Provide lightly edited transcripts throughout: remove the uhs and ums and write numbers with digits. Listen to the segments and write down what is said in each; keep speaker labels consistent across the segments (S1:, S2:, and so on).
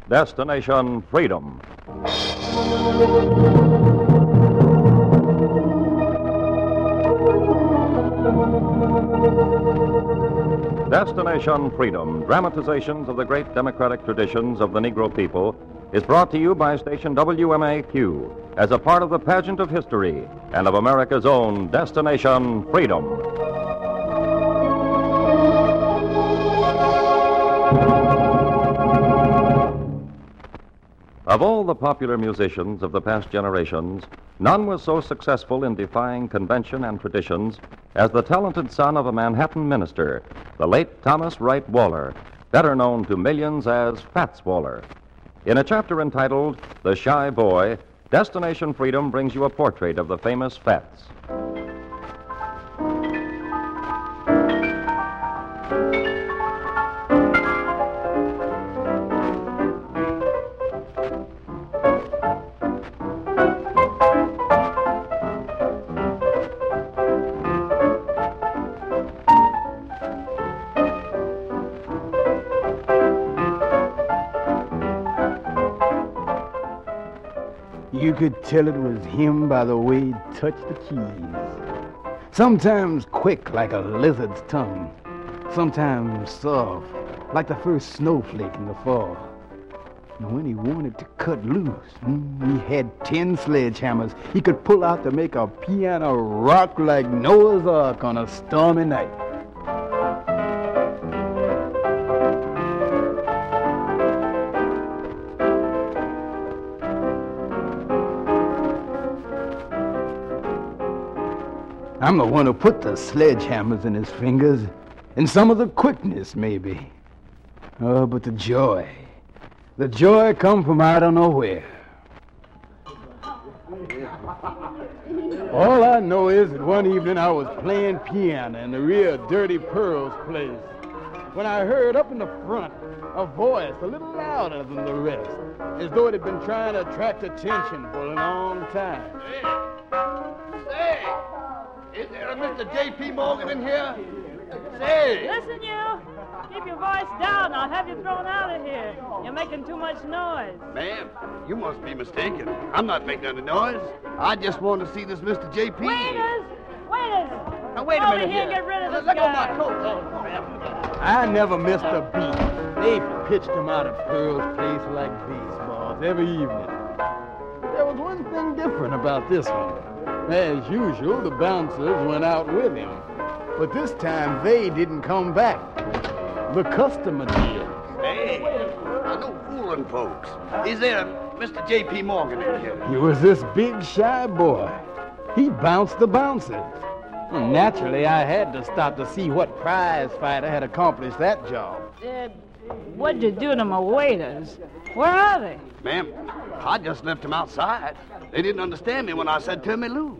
S1: Destination Freedom. Destination Freedom, dramatizations of the great democratic traditions of the Negro people, is brought to you by station WMAQ as a part of the pageant of history and of America's own Destination Freedom. Of all the popular musicians of the past generations, none was so successful in defying convention and traditions as the talented son of a Manhattan minister, the late Thomas Wright Waller, better known to millions as Fats Waller. In a chapter entitled The Shy Boy, Destination Freedom brings you a portrait of the famous Fats.
S2: You could tell it was him by the way he touched the keys. Sometimes quick like a lizard's tongue. Sometimes soft like the first snowflake in the fall. And when he wanted to cut loose, he had 10 sledgehammers he could pull out to make a piano rock like Noah's Ark on a stormy night. I'm the one who put the sledgehammers in his fingers, and some of the quickness, maybe. Oh, but the joy come from I don't know where. All I know is that one evening I was playing piano in the rear of Dirty Pearl's place when I heard up in the front a voice a little louder than the rest, as though it had been trying to attract attention for a long time.
S3: Say, is there a Mr. J.P. Morgan in here? Say!
S4: Listen, you! Keep your voice down. I'll have you thrown out of here. You're making too much noise.
S3: Ma'am, you must be mistaken. I'm not making any noise. I just want to see this Mr. J.P.
S4: Waiters!
S3: Now, wait a
S4: Over
S3: minute
S4: here and get rid of this
S3: Let go of
S4: guy.
S3: my coat. Ma'am.
S2: I never missed a beat. They pitched him out of Pearl's place like baseballs every evening. There was one thing different about this one. As usual, the bouncers went out with him. But this time, they didn't come back. The customer did.
S3: Hey, no fooling, folks. Is there a Mr. J.P. Morgan in here?
S2: He was this big, shy boy. He bounced the bouncers. Well, naturally, I had to stop to see what prize fighter had accomplished that job.
S4: What'd you do to my waiters? Where are they?
S3: Ma'am, I just left them outside. They didn't understand me when I said turn me loose.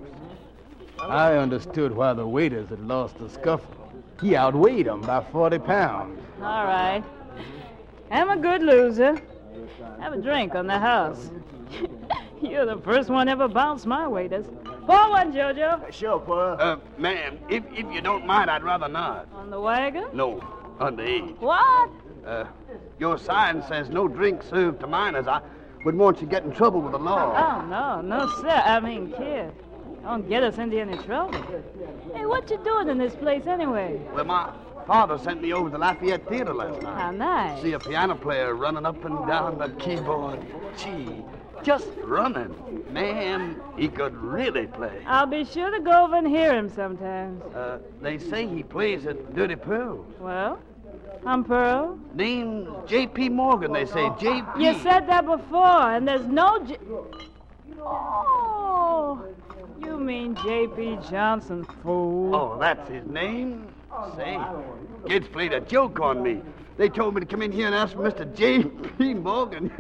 S2: I understood why the waiters had lost the scuffle. He outweighed them by 40 pounds.
S4: All right. I'm a good loser. Have a drink on the house. You're the first one ever bounced my waiters. Pour one, Jojo.
S2: Sure, Pearl.
S3: Ma'am, if you don't mind, I'd rather not.
S4: On the wagon?
S3: No, underage.
S4: What?
S3: Your sign says no drink served to minors. I wouldn't want you to get in trouble with the law.
S4: Oh, no, sir. I mean, kid. Don't get us into any trouble. Hey, what you doing in this place anyway?
S3: Well, my father sent me over to Lafayette Theater last night.
S4: How nice.
S3: See a piano player running up and down the keyboard. Gee, just running. Ma'am, he could really play.
S4: I'll be sure to go over and hear him sometimes.
S3: They say he plays at Dirty Pearl.
S4: Well, I'm Pearl.
S3: Name's J.P. Morgan, they say. J.P.
S4: You said that before, and there's no Oh, you mean J.P. Johnson, fool.
S3: Oh, that's his name? Say, kids played a joke on me. They told me to come in here and ask for Mr. J.P. Morgan.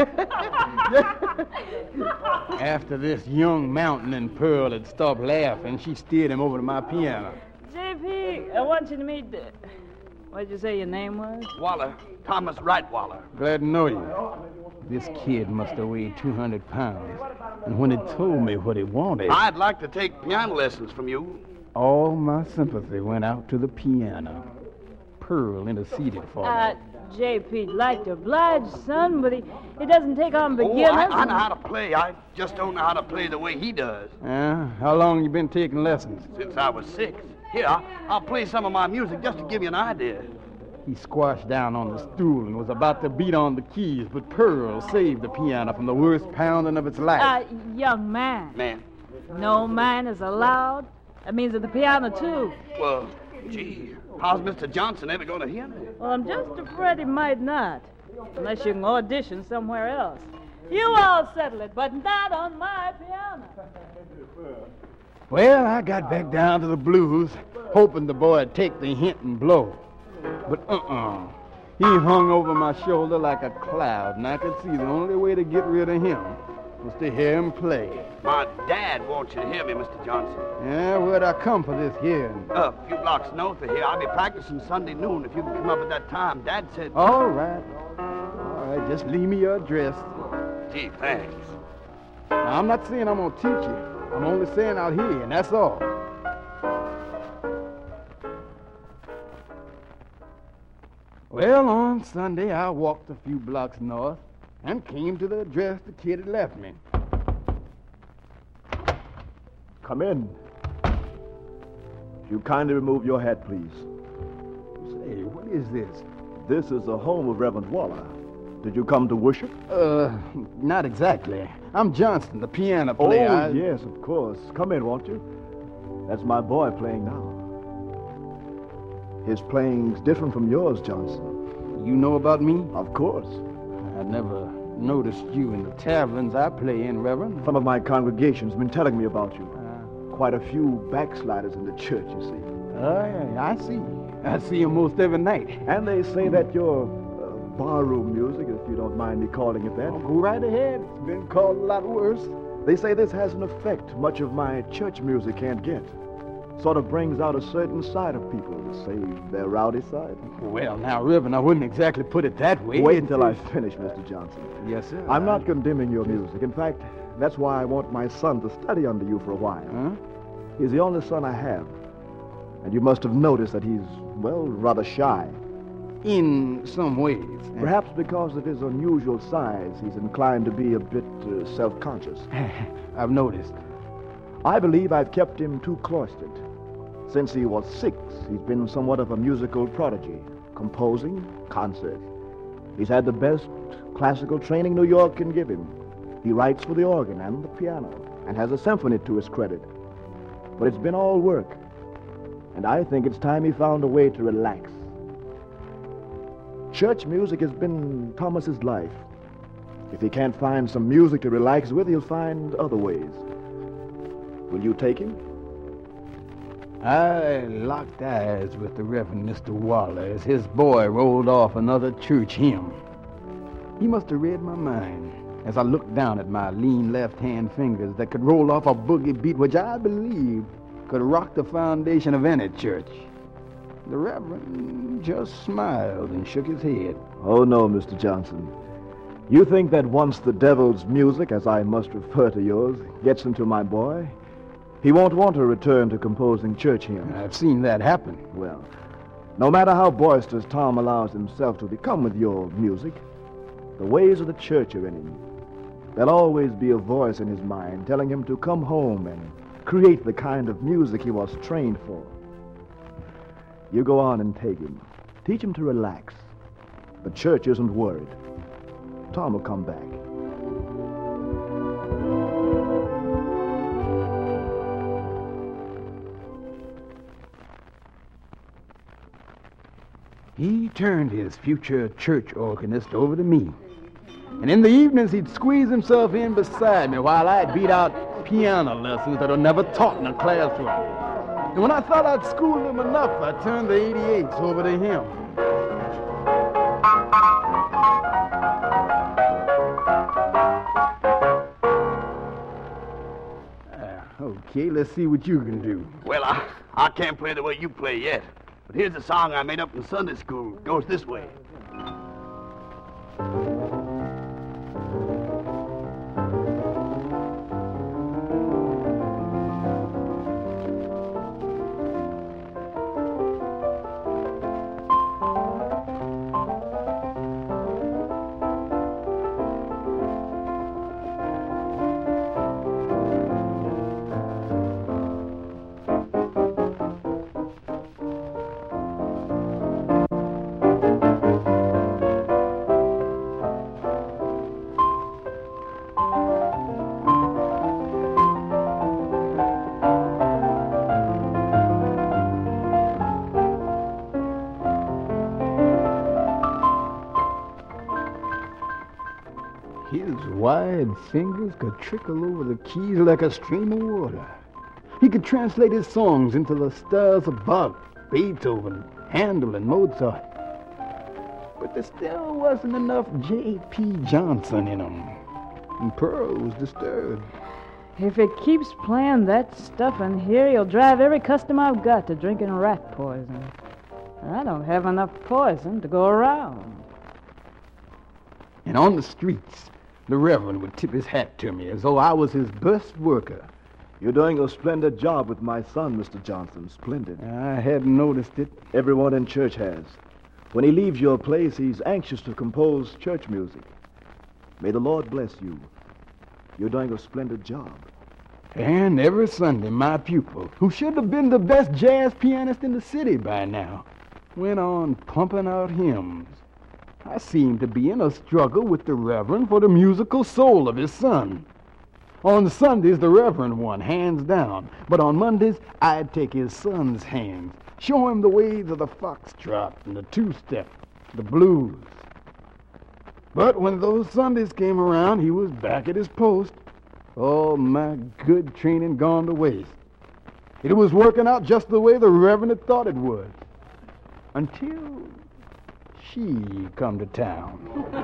S2: After this young mountain and Pearl had stopped laughing, she steered him over to my piano.
S4: J.P., I want you to meet... What'd you say your name was?
S3: Waller. Thomas Wright Waller.
S2: Glad to know you. This kid must have weighed 200 pounds. And when he told me what he wanted...
S3: I'd like to take piano lessons from you.
S2: All my sympathy went out to the piano. Pearl interceded for me.
S4: J.P.'d like to oblige, son, but he doesn't take on beginners.
S3: I know how to play. I just don't know how to play the way he does.
S2: How long you been taking lessons?
S3: Since I was 6. Here, I'll play some of my music just to give you an idea.
S2: He squashed down on the stool and was about to beat on the keys, but Pearl saved the piano from the worst pounding of its life.
S4: Young man.
S3: Man.
S4: No man is allowed. That means at the piano, too.
S3: Well, gee, how's Mr. Johnson ever going to hear me?
S4: Well, I'm just afraid he might not, unless you can audition somewhere else. You all settle it, but not on my piano.
S2: Well, I got back down to the blues, hoping the boy'd take the hint and blow. But he hung over my shoulder like a cloud, and I could see the only way to get rid of him was to hear him play.
S3: My dad wants you to hear me, Mr. Johnson.
S2: Yeah, where'd I come for this hearing?
S3: A few blocks north of here. I'll be practicing Sunday noon if you can come up at that time. Dad said...
S2: All right, just leave me your address.
S3: Gee, thanks.
S2: Now, I'm not saying I'm going to teach you. I'm only saying I'll hear you, and that's all. Well, on Sunday, I walked a few blocks north and came to the address the kid had left me.
S5: Come in. If you kindly remove your hat, please.
S2: Say, what is this?
S5: This is the home of Reverend Waller. Did you come to worship?
S2: Not exactly. I'm Johnston, the piano player.
S5: Oh, yes, of course. Come in, won't you? That's my boy playing now. His playing's different from yours, Johnson.
S2: You know about me?
S5: Of course.
S2: I never noticed you in the taverns I play in, Reverend.
S5: Some of my congregation's been telling me about you. Quite a few backsliders in the church, you see.
S2: Oh, yeah, I see. I see you most every night.
S5: And they say that your barroom music, if you don't mind me calling it that.
S2: Oh, go right ahead. It's been called a lot worse.
S5: They say this has an effect much of my church music can't get. Sort of brings out a certain side of people, say their rowdy side.
S2: Well, now, Reverend, I wouldn't exactly put it that way.
S5: Wait until I finish, Mr. Johnson.
S2: Yes, sir.
S5: I'm not condemning your music. In fact, that's why I want my son to study under you for a while.
S2: Huh?
S5: He's the only son I have. And you must have noticed that he's, well, rather shy.
S2: In some ways.
S5: Perhaps because of his unusual size, he's inclined to be a bit self-conscious.
S2: I've noticed.
S5: I believe I've kept him too cloistered. Since he was 6, he's been somewhat of a musical prodigy, composing concerts. He's had the best classical training New York can give him. He writes for the organ and the piano, and has a symphony to his credit. But it's been all work, and I think it's time he found a way to relax. Church music has been Thomas's life. If he can't find some music to relax with, he'll find other ways. Will you take him?
S2: I locked eyes with the Reverend Mr. Waller as his boy rolled off another church hymn. He must have read my mind as I looked down at my lean left-hand fingers that could roll off a boogie beat which I believed could rock the foundation of any church. The Reverend just smiled and shook his head.
S5: Oh, no, Mr. Johnson. You think that once the devil's music, as I must refer to yours, gets into my boy, he won't want to return to composing church hymns.
S2: I've seen that happen.
S5: Well, no matter how boisterous Tom allows himself to become with your music, the ways of the church are in him. There'll always be a voice in his mind telling him to come home and create the kind of music he was trained for. You go on and take him. Teach him to relax. The church isn't worried. Tom will come back.
S2: He turned his future church organist over to me. And in the evenings, he'd squeeze himself in beside me while I'd beat out piano lessons that were never taught in a classroom. And when I thought I'd schooled him enough, I turned the 88s over to him. Okay, let's see what you can do.
S3: Well, I can't play the way you play yet. But here's a song I made up in Sunday school. It goes this way.
S2: His wide fingers could trickle over the keys like a stream of water. He could translate his songs into the styles of Bach, Beethoven, Handel, and Mozart. But there still wasn't enough J.P. Johnson in him. And Pearl was disturbed.
S4: If he keeps playing that stuff in here, he'll drive every customer I've got to drinking rat poison. I don't have enough poison to go around.
S2: And on the streets, the Reverend would tip his hat to me as though I was his best worker.
S5: You're doing a splendid job with my son, Mr. Johnson. Splendid.
S2: I hadn't noticed it.
S5: Everyone in church has. When he leaves your place, he's anxious to compose church music. May the Lord bless you. You're doing a splendid job.
S2: And every Sunday, my pupil, who should have been the best jazz pianist in the city by now, went on pumping out hymns. I seemed to be in a struggle with the Reverend for the musical soul of his son. On Sundays, the Reverend won, hands down. But on Mondays, I'd take his son's hands, show him the ways of the foxtrot and the two-step, the blues. But when those Sundays came around, he was back at his post. All my good training gone to waste. It was working out just the way the Reverend had thought it would. Until she come to town.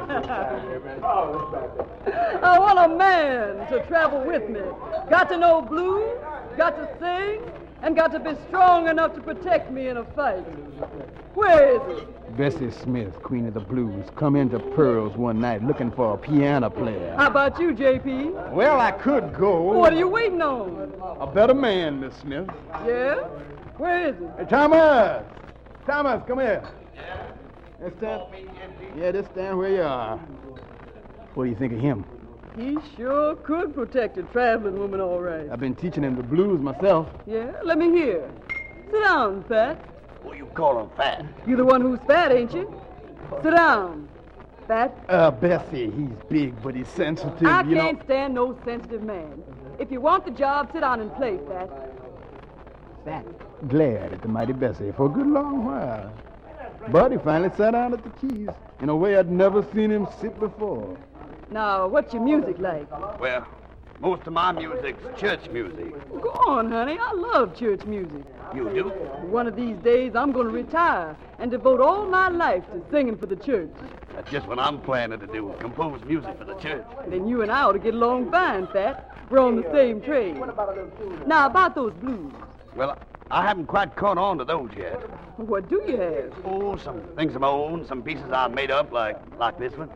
S6: I want a man to travel with me. Got to know blues, got to sing, and got to be strong enough to protect me in a fight. Where is he?
S2: Bessie Smith, Queen of the Blues, come into Pearl's one night looking for a piano player.
S6: How about you, J.P.?
S2: Well, I could go.
S6: What are you waiting on?
S2: A better man, Miss Smith.
S6: Yeah? Where is he?
S2: Hey, Thomas! Thomas, come here. Yeah. Just stand where you are. What do you think of him?
S6: He sure could protect a traveling woman all right.
S2: I've been teaching him the blues myself.
S6: Yeah? Let me hear. Sit down, Fat.
S3: Who you calling fat?
S6: You the one who's fat, ain't you? Sit down, Fat.
S2: Bessie, he's big, but he's sensitive,
S6: I can't stand no sensitive man. If you want the job, sit down and play, Fat.
S2: Fat glared at the mighty Bessie for a good long while. But he finally sat down at the keys in a way I'd never seen him sit before.
S6: Now, what's your music like?
S3: Well, most of my music's church music.
S6: Go on, honey. I love church music.
S3: You do?
S6: One of these days, I'm going to retire and devote all my life to singing for the church.
S3: That's just what I'm planning to do, compose music for the church.
S6: Then you and I ought to get along fine, Fat. We're on the same train. Now, about those blues.
S3: Well, I haven't quite caught on to those yet.
S6: What do you have?
S3: Oh, some things of my own, some pieces I made up, like this one.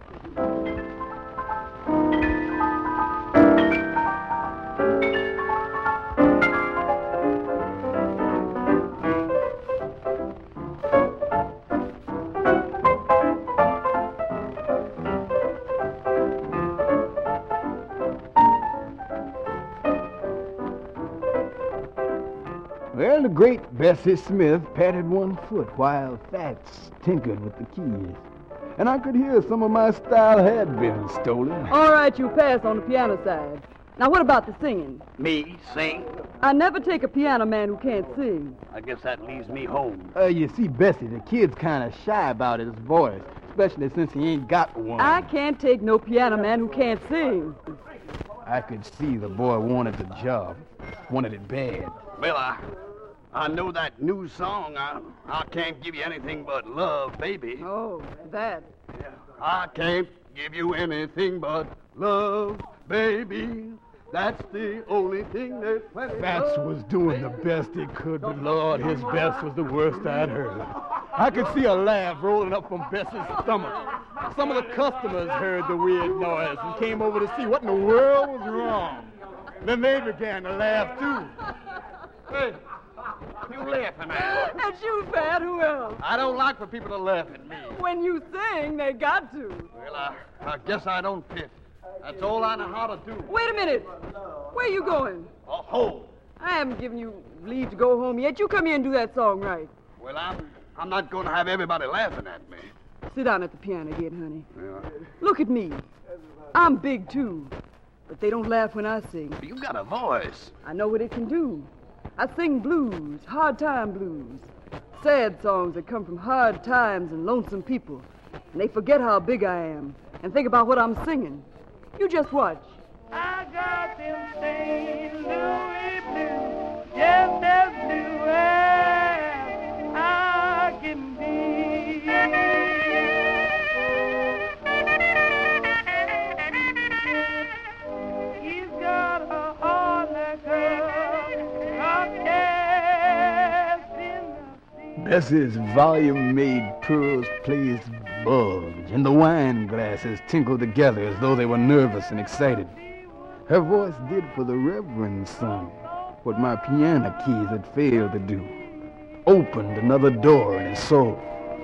S2: Well, the great Bessie Smith patted one foot while Fats tinkered with the keys. And I could hear some of my style had been stolen.
S6: All right, you pass on the piano side. Now, what about the singing?
S3: Me sing?
S6: I never take a piano man who can't sing.
S3: I guess that leaves me home.
S2: You see, Bessie, the kid's kind of shy about his voice, especially since he ain't got one.
S6: I can't take no piano man who can't sing.
S2: I could see the boy wanted the job. Wanted it bad.
S3: Well, I know that new song. I can't give you anything but love, baby.
S6: Oh, that.
S3: Yeah. I can't give you anything but love, baby. That's the only thing that's plenty.
S2: Fats was doing the best he could, but Lord, his best was the worst I'd heard. I could see a laugh rolling up from Bessie's stomach. Some of the customers heard the weird noise and came over to see what in the world was wrong. Then they began to laugh, too.
S3: Hey, what you laughing at?
S6: That's you, Fat. Who else?
S3: I don't like for people to laugh at me.
S6: When you sing, they got to.
S3: Well, I guess I don't fit. That's all I know how to do.
S6: Wait a minute. Where you going?
S3: Home.
S6: I haven't given you leave to go home yet. You come here and do that song right.
S3: Well, I'm not going to have everybody laughing at me.
S6: Sit down at the piano again, honey.
S3: Yeah.
S6: Look at me. I'm big, too. But they don't laugh when I sing.
S3: You got a voice.
S6: I know what it can do. I sing blues, hard time blues. Sad songs that come from hard times and lonesome people. And they forget how big I am and think about what I'm singing. You just watch.
S7: I got them St. Louis blues, just as blue as I can be. He's got a heart like a cast in the sea.
S2: Bessie's volume-made pearls placed bulge, and the wine glasses tinkled together as though they were nervous and excited. Her voice did for the Reverend son what my piano keys had failed to do. Opened another door in his soul.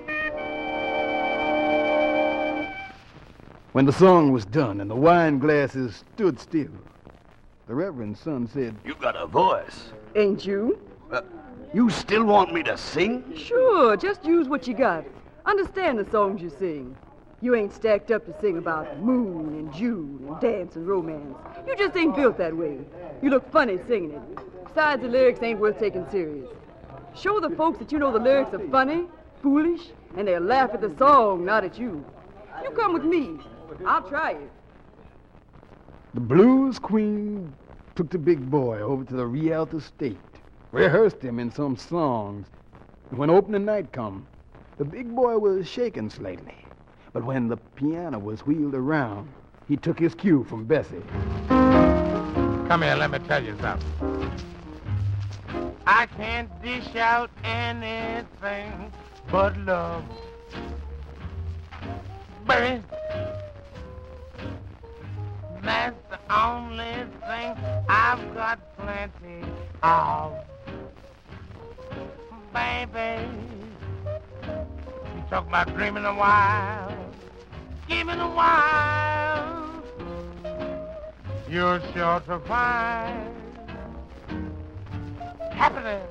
S2: When the song was done and the wine glasses stood still, the Reverend son said,
S3: You got a voice.
S6: Ain't you?
S3: You still want me to sing?
S6: Sure, just use what you got. Understand the songs you sing. You ain't stacked up to sing about moon and June and dance and romance. You just ain't built that way. You look funny singing it. Besides, the lyrics ain't worth taking serious. Show the folks that you know the lyrics are funny, foolish, and they'll laugh at the song, not at you. You come with me. I'll try it.
S2: The blues queen took the big boy over to the Rialto State, rehearsed him in some songs. And when opening night come, the big boy was shaking slightly. But when the piano was wheeled around, he took his cue from Bessie.
S7: Come here, let me tell you something. I can't dish out anything but love. Baby, that's the only thing I've got plenty of. Baby, you talk about dreaming a while, giving a while, you're sure to find happiness.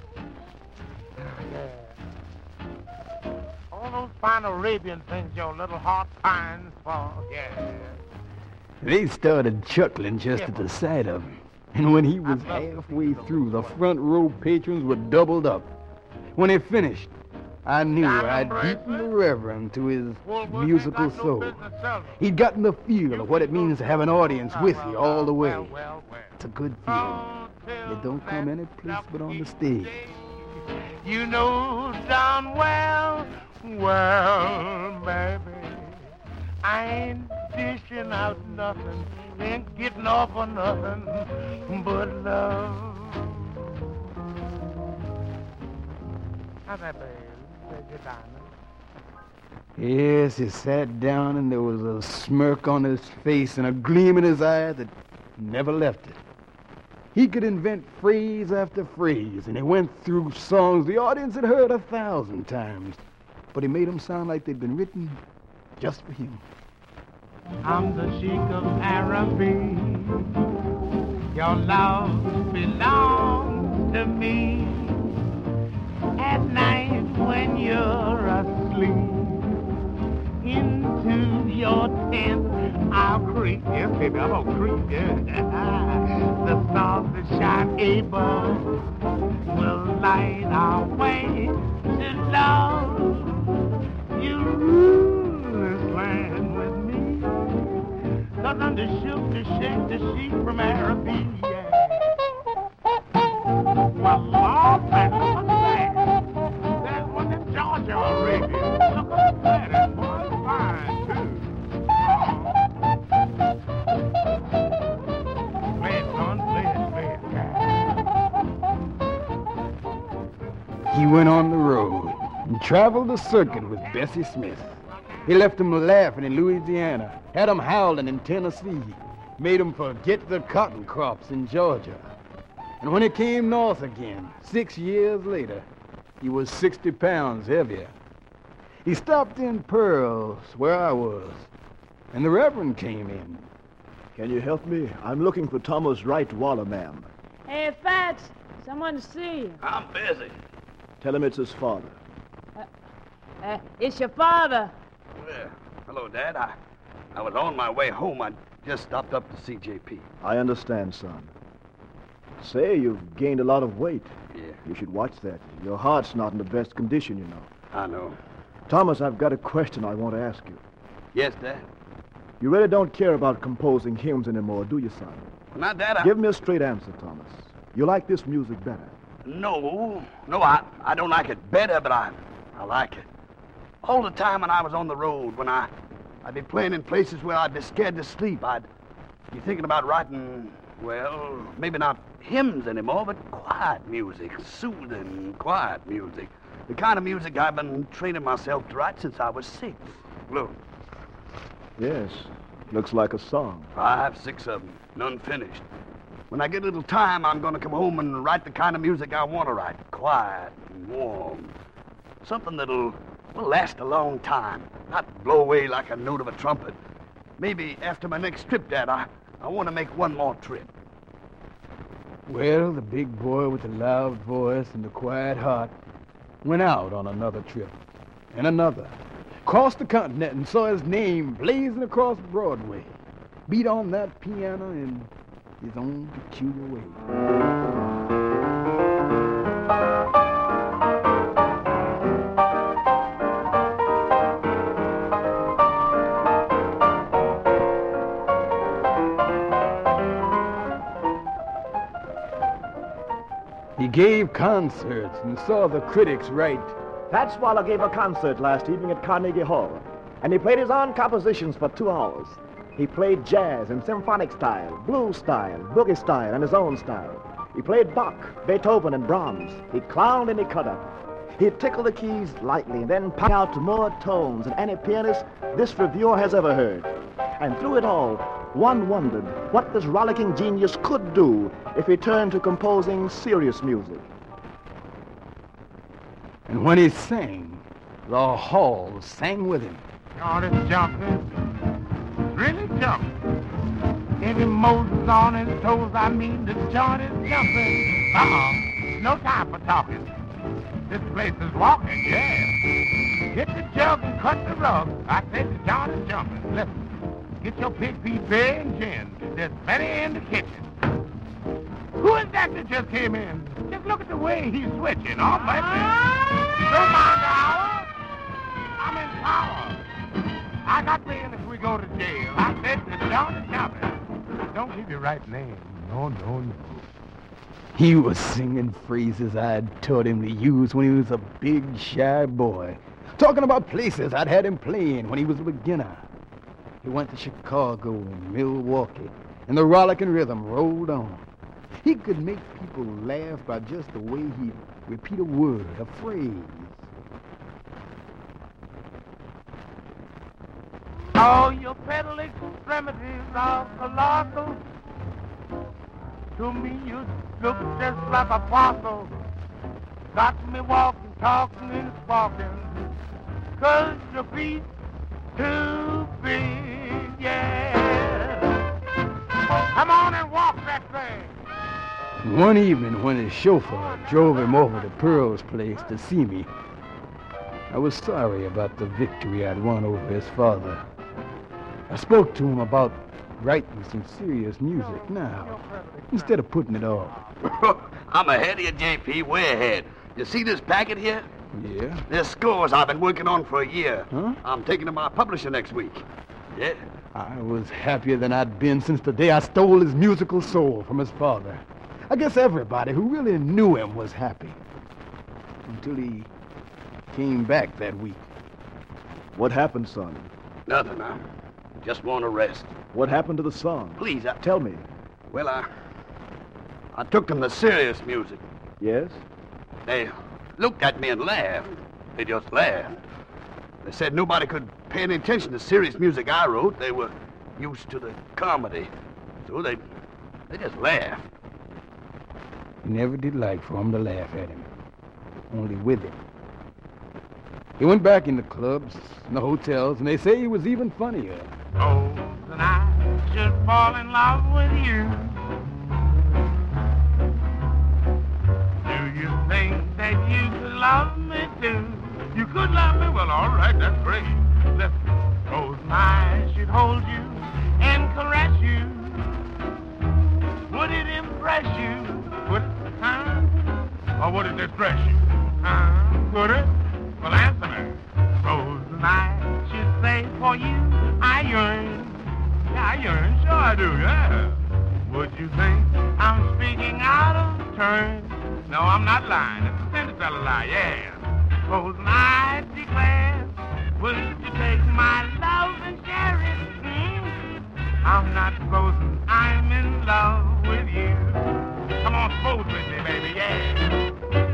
S7: Yeah. All those fine Arabian things your little heart pines for, yeah.
S2: They started chuckling just at the sight of him. And when he was halfway through, the front row patrons were doubled up. When he finished, I knew I'd beaten the Reverend to his musical soul. He'd gotten the feel of what it means to have an audience with you all the way. It's a good feeling. It don't come any place but on the stage.
S7: You know darn well, baby, I ain't dishing out nothing, ain't getting off on nothing but love. How's that, baby? Your diamond?
S2: Yes, he sat down and there was a smirk on his face and a gleam in his eye that never left it. He could invent phrase after phrase, and he went through songs the audience had heard 1,000 times, but he made them sound like they'd been written just for him.
S7: I'm the Sheik of Araby. Your love belongs to me. At night when you're asleep, into your tent I'll creep. Yes, baby, I'm gonna creep, yeah. The stars that shine above will light our way to love. You rule this land with me, 'cause I'm the shook to shake the sheep from Araby, yeah. Well, Lord, man, what's that? That one in Georgia already. Look at that, that boy's fine, too. Play it, son, play it.
S2: He went on the road and traveled the circuit with Bessie Smith. He left them laughing in Louisiana, had them howling in Tennessee, made them forget the cotton crops in Georgia. And when he came north again, 6 years later, he was 60 pounds heavier. He stopped in Pearls, where I was, and the Reverend came in.
S5: Can you help me? I'm looking for Thomas Wright Waller, ma'am.
S4: Hey, Fats, someone to see you.
S3: I'm busy.
S5: Tell him it's his father.
S4: It's your father.
S3: Well, hello, Dad. I was on my way home. I just stopped up to see JP.
S5: I understand, son. Say, you've gained a lot of weight.
S3: Yeah,
S5: You should watch that. Your heart's not in the best condition, you know.
S3: I know.
S5: Thomas, I've got a question I want to ask you.
S3: Yes, Dad?
S5: You really don't care about composing hymns anymore, do you, son?
S3: Not that
S5: Give me a straight answer, Thomas. You like this music better?
S3: No, I don't like it better, but I like it. All the time when I was on the road, when I'd be playing in places where I'd be scared to sleep, I'd be thinking about writing, well, maybe not hymns anymore, but quiet music, soothing, quiet music. The kind of music I've been training myself to write since I was 6. Look.
S5: Yes, looks like a song.
S3: 5, 6 of them, none finished. When I get a little time, I'm going to come home and write the kind of music I want to write. Quiet and warm. Something that'll last a long time. Not blow away like a note of a trumpet. Maybe after my next trip, Dad, I want to make one more trip.
S2: Well, the big boy with the loud voice and the quiet heart went out on another trip. And another. Crossed the continent and saw his name blazing across Broadway. Beat on that piano in his own peculiar way. He gave concerts and saw the critics write.
S5: Pat Swallow gave a concert last evening at Carnegie Hall, and he played his own compositions for 2 hours. He played jazz in symphonic style, blues style, boogie style, and his own style. He played Bach, Beethoven, and Brahms. He clowned and he cut up. He tickled the keys lightly and then pounded out more tones than any pianist this reviewer has ever heard. And through it all, one wondered what this rollicking genius could do if he turned to composing serious music.
S2: And when he sang, the hall sang with him.
S7: Johnny's jumping, really jumping. Every Moses on his toes, I mean the Johnny's jumping. No time for talking. This place is walking, yeah. Hit the jug and cut the rug. I said the Johnny's jumping. Listen, get your pig feet bare and gin. There's plenty in the kitchen. Who is that just came in? Just look at the way he's switching. Oh, bless him. Don't mind the hour. I'm in power. I got bail if we go to jail. I said the Johnny's jumping. Don't give your right name. No.
S2: He was singing phrases I'd taught him to use when he was a big, shy boy. Talking about places I'd had him playing when he was a beginner. He went to Chicago and Milwaukee, and the rollicking rhythm rolled on. He could make people laugh by just the way he'd repeat a word, a phrase.
S7: Oh, your pedal extremities are colossal. To me, you look just like a fossil. Got me walking, talking, and sparking. 'Cause your feet too big, yeah. Come on and walk that thing.
S2: One evening when his chauffeur drove him over to Pearl's place to see me, I was sorry about the victory I'd won over his father. I spoke to him about writing some serious music now, instead of putting it off.
S3: I'm ahead of you, JP, way ahead. You see this packet here?
S2: Yeah?
S3: There's scores I've been working on for a year.
S2: Huh?
S3: I'm taking to my publisher next week. Yeah.
S2: I was happier than I'd been since the day I stole his musical soul from his father. I guess everybody who really knew him was happy. Until he came back that week.
S5: What happened, son?
S3: Nothing, I just want to rest.
S5: What happened to the song?
S3: Please,
S5: Tell me.
S3: Well, I took them to serious music.
S5: Yes?
S3: They looked at me and laughed. They just laughed. They said nobody could pay any attention to serious music I wrote. They were used to the comedy. So they just laughed.
S2: He never did like for them to laugh at him. Only with him. He went back in the clubs and the hotels, and they say he was even funnier.
S7: Oh, and I should fall in love with you. Do you think that you could love me too? You could love me? Well, all right, that's great. Listen, suppose my eyes should hold you and caress you. Would it impress you? Would it, huh? Or would it distress you? Would it? Well, answer me. Suppose I should say for you I yearn. yearn, sure I do, yeah. Would you think I'm speaking out of turn? No, I'm not lying. It's a Cinderella lie, yeah. Supposing I declare, would you take my love and share it? I'm not supposing I'm in love with you. Come on, suppose with me, baby, yeah.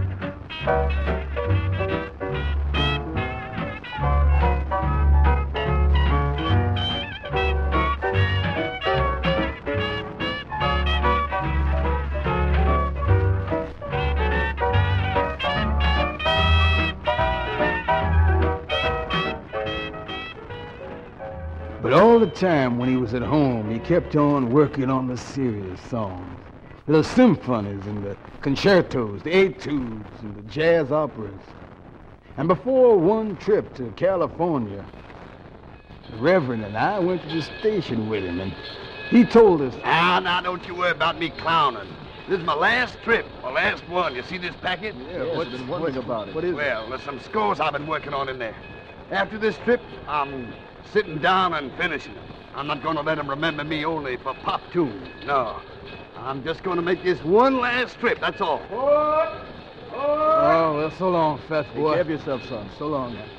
S2: But all the time when he was at home, he kept on working on the serious songs. The symphonies and the concertos, the etudes and the jazz operas. And before one trip to California, the Reverend and I went to the station with him, and he told us...
S3: Now, don't you worry about me clowning. This is my last trip, my last one. You see this packet?
S5: Yeah, what's been wondering about it? What is
S3: Well, there's some scores I've been working on in there. After this trip, I'm sitting down and finishing them. I'm not going to let them remember me only for pop tunes. No. I'm just going to make this one last trip, that's all.
S2: Oh, well, so long, fat boy.
S5: Take care of yourself, son.
S2: So long, now.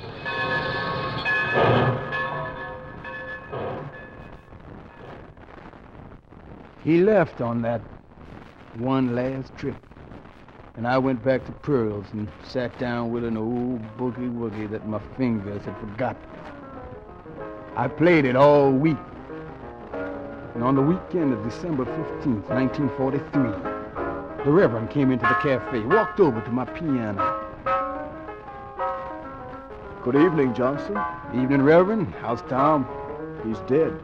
S2: He left on that one last trip. And I went back to Pearl's and sat down with an old boogie-woogie that my fingers had forgotten. I played it all week. And on the weekend of December 15th, 1943, the Reverend came into the cafe, walked over to my piano.
S5: Good evening, Johnson.
S2: Evening, Reverend. How's Tom?
S5: He's dead.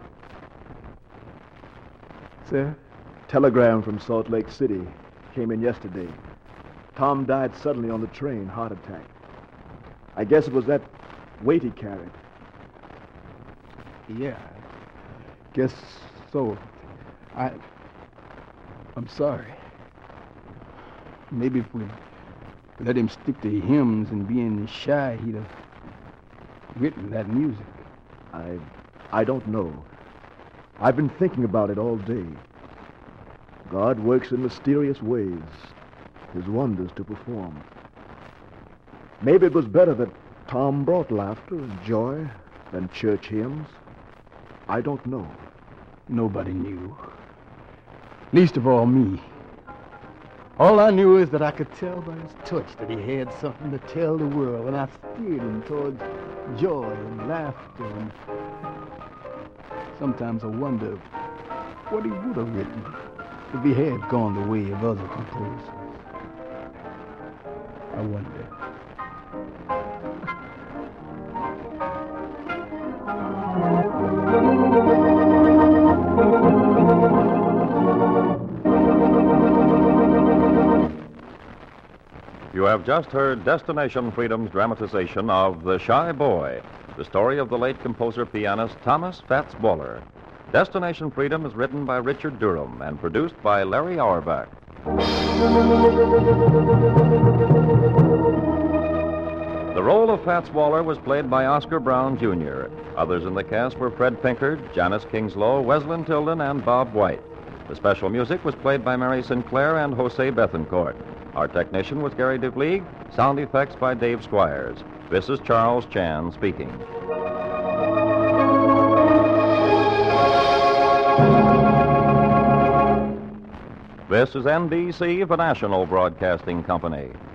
S2: Sir?
S5: Telegram from Salt Lake City came in yesterday. Tom died suddenly on the train, heart attack. I guess it was that weight he carried.
S2: Yeah, I guess so. I'm sorry. Maybe if we let him stick to hymns and being shy, he'd have written that music.
S5: I don't know. I've been thinking about it all day. God works in mysterious ways, his wonders to perform. Maybe it was better that Tom brought laughter and joy than church hymns. I don't know.
S2: Nobody knew. Least of all me. All I knew is that I could tell by his touch that he had something to tell the world, and I steered him towards joy and laughter, and sometimes I wonder what he would have written if he had gone the way of other composers. I wonder.
S1: You have just heard Destination Freedom's dramatization of The Shy Boy, the story of the late composer-pianist Thomas Fats Waller. Destination Freedom is written by Richard Durham and produced by Larry Auerbach. The role of Fats Waller was played by Oscar Brown, Jr. Others in the cast were Fred Pinkard, Janice Kingslow, Weslin Tilden, and Bob White. The special music was played by Mary Sinclair and Jose Bethencourt. Our technician was Gary DeVlieg, sound effects by Dave Squires. This is Charles Chan speaking. This is NBC, the National Broadcasting Company.